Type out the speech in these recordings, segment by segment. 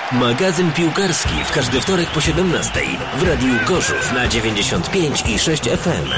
Magazyn piłkarski w każdy wtorek po 17 w Radiu Gorzów na 95,6 FM.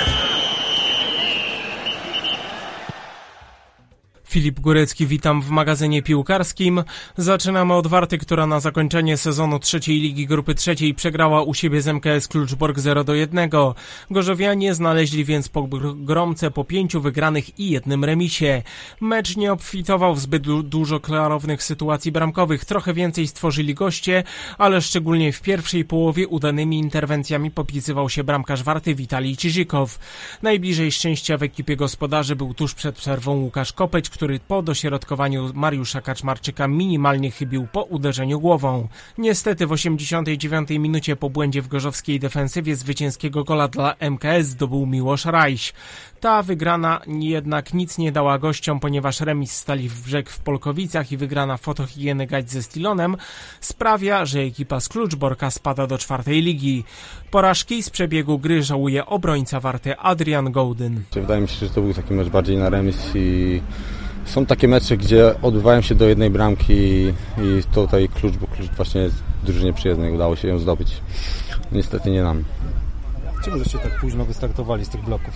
Filip Górecki, witam w magazynie piłkarskim. Zaczynamy od Warty, która na zakończenie sezonu trzeciej Ligi Grupy Trzeciej przegrała u siebie z MKS Kluczbork 0-1. Gorzowianie znaleźli więc pogromcę po 5 wygranych i 1 remisie. Mecz nie obfitował w zbyt dużo klarownych sytuacji bramkowych. Trochę więcej stworzyli goście, ale szczególnie w pierwszej połowie udanymi interwencjami popisywał się bramkarz Warty Witalij Ciżykow. Najbliżej szczęścia w ekipie gospodarzy był tuż przed przerwą Łukasz Kopeć, który po dośrodkowaniu Mariusza Kaczmarczyka minimalnie chybił po uderzeniu głową. Niestety w 89 minucie po błędzie w gorzowskiej defensywie zwycięskiego gola dla MKS zdobył Miłosz Rajś. Ta wygrana jednak nic nie dała gościom, ponieważ remis Stali w Brzeg w Polkowicach i wygrana Fotohigieny Gać ze Stilonem sprawia, że ekipa z Kluczborka spada do 4. ligi. Porażki z przebiegu gry żałuje obrońca Warty Adrian Gołdyn. Wydaje mi się, że to był taki mecz bardziej na remis i są takie mecze, gdzie odbywają się do jednej bramki i tutaj Klucz właśnie jest drużynie przyjezdnej, udało się ją zdobyć. Niestety nie nam. Czemu żeście tak późno wystartowali z tych bloków?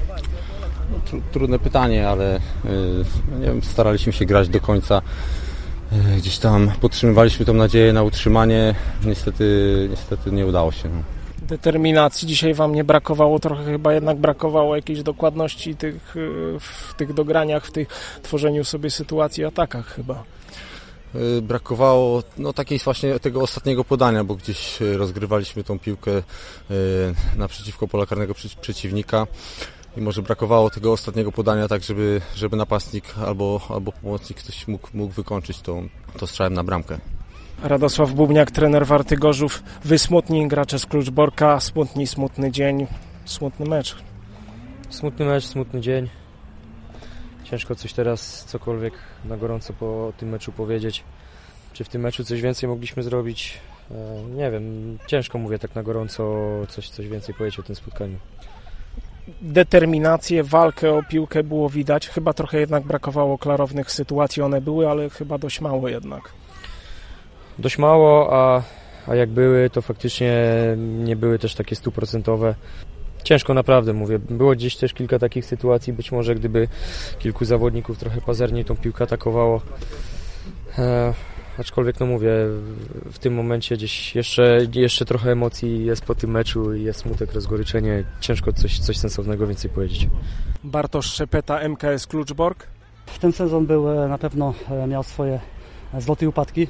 No, trudne pytanie, ale nie wiem, staraliśmy się grać do końca. Gdzieś tam podtrzymywaliśmy tą nadzieję na utrzymanie. Niestety nie udało się. No. Determinacji dzisiaj wam nie brakowało, trochę chyba jednak brakowało jakiejś dokładności w tych dograniach, w tych tworzeniu sobie sytuacji, atakach chyba. Brakowało takiej właśnie tego ostatniego podania, bo gdzieś rozgrywaliśmy tą piłkę naprzeciwko pola karnego przeciwnika i może brakowało tego ostatniego podania tak, żeby napastnik albo pomocnik ktoś mógł wykończyć to strzałem na bramkę. Radosław Bubniak, trener Warty Gorzów. Wy smutni, gracze z Kluczborka, smutny dzień, smutny mecz. Smutny mecz, smutny dzień. Ciężko coś teraz, cokolwiek na gorąco po tym meczu powiedzieć. Czy w tym meczu coś więcej mogliśmy zrobić? Nie wiem, ciężko mówię tak na gorąco coś więcej powiedzieć o tym spotkaniu. Determinację, walkę o piłkę było widać. Chyba trochę jednak brakowało klarownych sytuacji, one były, ale chyba dość mało jednak. Dość mało, a jak były, to faktycznie nie były też takie 100%. Ciężko naprawdę, mówię. Było gdzieś też kilka takich sytuacji, być może gdyby kilku zawodników trochę pazerniej tą piłkę atakowało. Aczkolwiek, mówię, w tym momencie gdzieś jeszcze trochę emocji jest po tym meczu i jest smutek, rozgoryczenie. Ciężko coś sensownego więcej powiedzieć. Bartosz Szepeta, MKS Kluczbork. Ten sezon na pewno miał swoje zloty i upadki.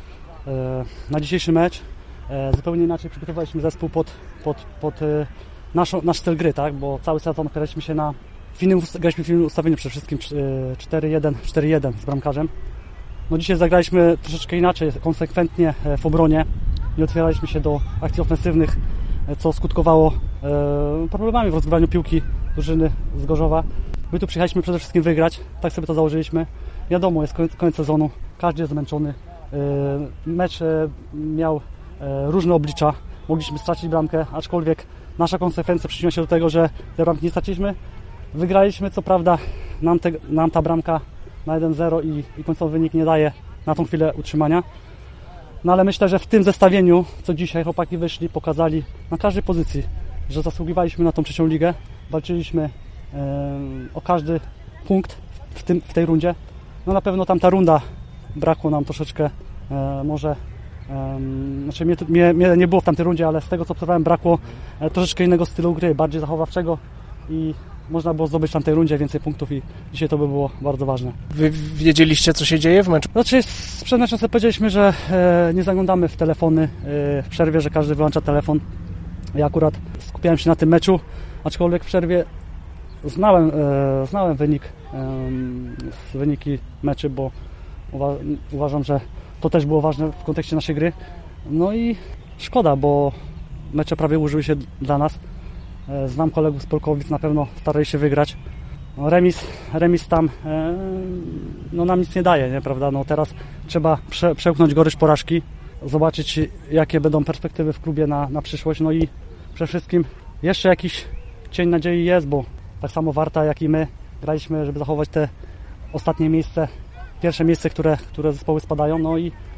Na dzisiejszy mecz zupełnie inaczej przygotowaliśmy zespół pod nasz styl gry, tak? Bo cały sezon graliśmy w innym ustawieniu przede wszystkim 4-1 z bramkarzem. Dzisiaj zagraliśmy troszeczkę inaczej, konsekwentnie w obronie. Nie otwieraliśmy się do akcji ofensywnych, co skutkowało problemami w rozgrywaniu piłki drużyny z Gorzowa. My tu przyjechaliśmy przede wszystkim wygrać, tak sobie to założyliśmy. Wiadomo, jest koniec sezonu, każdy jest zmęczony. Mecz miał różne oblicza, mogliśmy stracić bramkę, aczkolwiek nasza konsekwencja przyczyniła się do tego, że te bramki nie straciliśmy. Wygraliśmy, co prawda nam ta bramka na 1-0 i końcowy wynik nie daje na tą chwilę utrzymania. Ale myślę, że w tym zestawieniu, co dzisiaj chłopaki wyszli, pokazali na każdej pozycji, że zasługiwaliśmy na tą trzecią ligę, walczyliśmy o każdy punkt w tej rundzie. Na pewno tamta runda brakło nam troszeczkę, mnie nie było w tamtej rundzie, ale z tego co obserwowałem brakło troszeczkę innego stylu gry, bardziej zachowawczego i można było zdobyć w tamtej rundzie więcej punktów i dzisiaj to by było bardzo ważne. Wy wiedzieliście, co się dzieje w meczu? Przed meczem sobie powiedzieliśmy, że nie zaglądamy w telefony w przerwie, że każdy wyłącza telefon. Ja akurat skupiałem się na tym meczu, aczkolwiek w przerwie znałem wyniki meczy, bo uważam, że to też było ważne w kontekście naszej gry. I szkoda, bo mecze prawie ułożyły się dla nas. Znam kolegów z Polkowic, na pewno starali się wygrać. Remis tam nam nic nie daje, nie, prawda? Teraz trzeba przełknąć gorycz porażki, zobaczyć jakie będą perspektywy w klubie na przyszłość. I przede wszystkim jeszcze jakiś cień nadziei jest, bo tak samo Warta jak i my graliśmy, żeby zachować te ostatnie miejsce, pierwsze miejsce, które zespoły spadają. I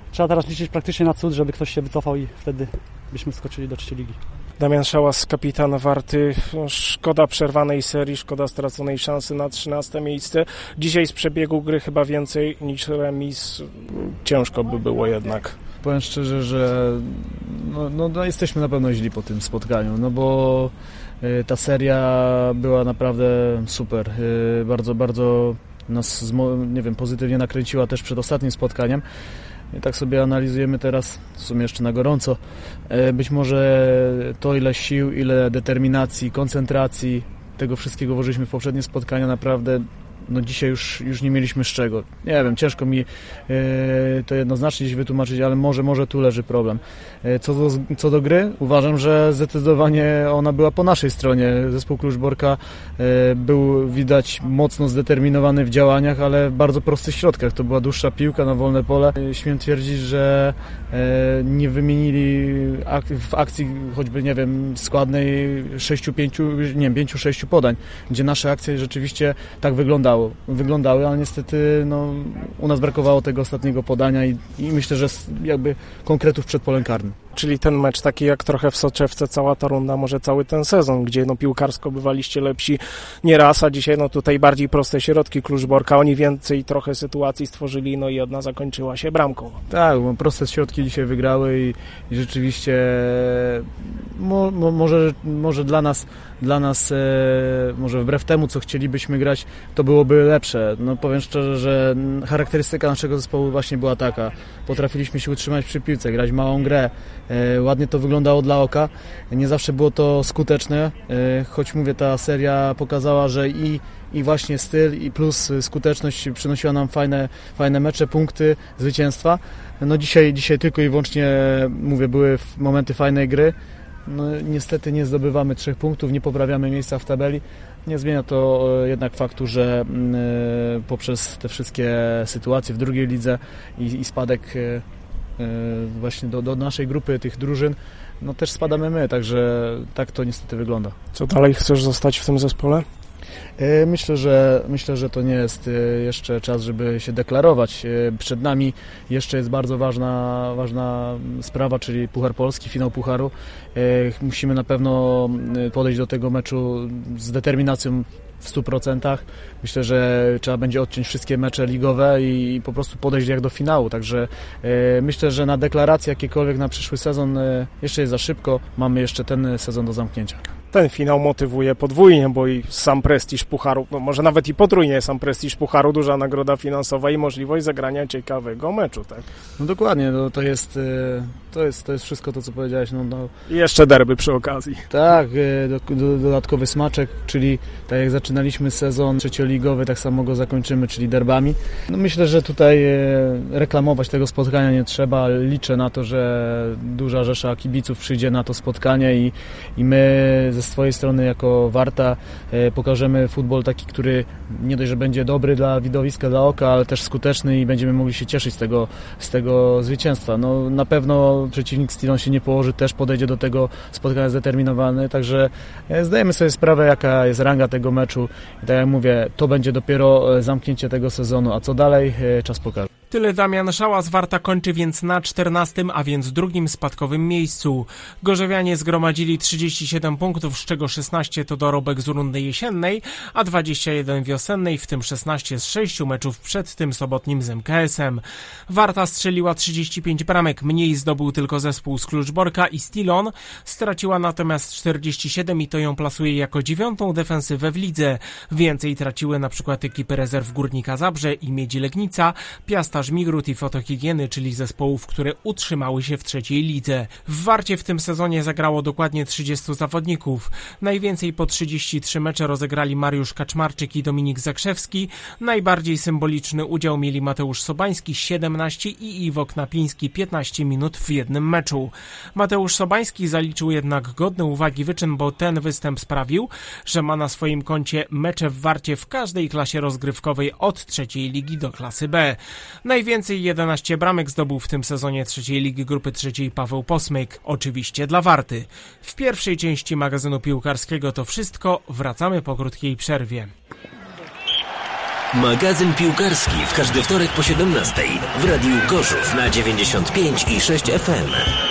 trzeba teraz liczyć praktycznie na cud, żeby ktoś się wycofał i wtedy byśmy wskoczyli do trzeciej ligi. Damian Szałas, kapitan Warty. Szkoda przerwanej serii, szkoda straconej szansy na 13 miejsce. Dzisiaj z przebiegu gry chyba więcej niż remis. Ciężko by było jednak. Powiem szczerze, że no jesteśmy na pewno źli po tym spotkaniu, no bo ta seria była naprawdę super. Bardzo, bardzo nas, nie wiem, pozytywnie nakręciła też przed ostatnim spotkaniem. I tak sobie analizujemy teraz, w sumie jeszcze na gorąco, być może to ile sił, ile determinacji, koncentracji, tego wszystkiego włożyliśmy w poprzednie spotkania, naprawdę no dzisiaj już nie mieliśmy z czego. Nie wiem, ciężko mi to jednoznacznie gdzieś wytłumaczyć, ale może tu leży problem. Co do gry, uważam, że zdecydowanie ona była po naszej stronie. Zespół Kluczborka był widać mocno zdeterminowany w działaniach, ale w bardzo prostych środkach. To była dłuższa piłka na wolne pole. Śmiem twierdzić, że nie wymienili w akcji choćby, nie wiem, składnej 5-6 podań, gdzie nasze akcje rzeczywiście tak wyglądały, ale niestety no, u nas brakowało tego ostatniego podania i myślę, że jakby konkretów przed polem karnym. Czyli ten mecz taki jak trochę w soczewce, cała ta runda, może cały ten sezon, gdzie no piłkarsko bywaliście lepsi nieraz, a dzisiaj no tutaj bardziej proste środki Kluczborka, oni więcej trochę sytuacji stworzyli, no i jedna zakończyła się bramką. Tak, proste środki dzisiaj wygrały i rzeczywiście może dla nas może wbrew temu, co chcielibyśmy grać, to byłoby lepsze. No powiem szczerze, że charakterystyka naszego zespołu właśnie była taka. Potrafiliśmy się utrzymać przy piłce, grać małą grę. Ładnie to wyglądało dla oka. Nie zawsze było to skuteczne, choć mówię, ta seria pokazała, że i właśnie styl i plus skuteczność przynosiła nam fajne mecze, punkty, zwycięstwa. No dzisiaj tylko i wyłącznie, mówię, były momenty fajnej gry. No, niestety nie zdobywamy 3 punktów, nie poprawiamy miejsca w tabeli. Nie zmienia to jednak faktu, że poprzez te wszystkie sytuacje w drugiej lidze i spadek właśnie do naszej grupy tych drużyn, no też spadamy my, także tak to niestety wygląda. Co dalej, chcesz zostać w tym zespole? Myślę, że to nie jest jeszcze czas, żeby się deklarować. Przed nami jeszcze jest bardzo ważna sprawa, czyli Puchar Polski, finał Pucharu. Musimy na pewno podejść do tego meczu z determinacją w 100%. Myślę, że trzeba będzie odciąć wszystkie mecze ligowe i po prostu podejść jak do finału. Także myślę, że na deklaracje jakiekolwiek na przyszły sezon jeszcze jest za szybko. Mamy jeszcze ten sezon do zamknięcia. Ten finał motywuje podwójnie, bo i sam prestiż Pucharu, no może nawet i potrójnie sam prestiż Pucharu, duża nagroda finansowa i możliwość zagrania ciekawego meczu, tak? No dokładnie, no to jest wszystko to, co powiedziałeś. No. I jeszcze derby przy okazji. Tak, dodatkowy smaczek, czyli tak jak zaczynaliśmy sezon trzecioligowy, tak samo go zakończymy, czyli derbami. No myślę, że tutaj reklamować tego spotkania nie trzeba. Liczę na to, że duża rzesza kibiców przyjdzie na to spotkanie i my ze swojej strony jako Warta pokażemy futbol taki, który nie dość, że będzie dobry dla widowiska, dla oka, ale też skuteczny i będziemy mogli się cieszyć z tego zwycięstwa. No, na pewno przeciwnik Stilon się nie położy, też podejdzie do tego spotkania zdeterminowany, także zdajemy sobie sprawę, jaka jest ranga tego meczu i tak jak mówię, to będzie dopiero zamknięcie tego sezonu, a co dalej, czas pokaże. Tyle Damian Szałas. Warta kończy więc na 14, a więc drugim spadkowym miejscu. Gorzowianie zgromadzili 37 punktów, z czego 16 to dorobek z rundy jesiennej, a 21 wiosennej, w tym 16 z 6 meczów przed tym sobotnim z MKS-em. Warta strzeliła 35 bramek, mniej zdobył tylko zespół z Kluczborka i Stilon, straciła natomiast 47 i to ją plasuje jako 9. defensywę w lidze. Więcej traciły na przykład ekipy rezerw Górnika Zabrze i Miedzi Legnica, Piasta Żmigród i Fotohigieny, czyli zespołów, które utrzymały się w trzeciej lidze. W Warcie w tym sezonie zagrało dokładnie 30 zawodników. Najwięcej po 33 mecze rozegrali Mariusz Kaczmarczyk i Dominik Zakrzewski. Najbardziej symboliczny udział mieli Mateusz Sobański 17 i Iwo Knapiński 15 minut w jednym meczu. Mateusz Sobański zaliczył jednak godny uwagi wyczyn, bo ten występ sprawił, że ma na swoim koncie mecze w Warcie w każdej klasie rozgrywkowej od trzeciej ligi do klasy B. Najwięcej 11 bramek zdobył w tym sezonie trzeciej ligi grupy trzeciej Paweł Posmyk, oczywiście dla Warty. W pierwszej części magazynu piłkarskiego to wszystko, wracamy po krótkiej przerwie. Magazyn piłkarski w każdy wtorek po 17 w Radiu Gorzów na 95,6 FM.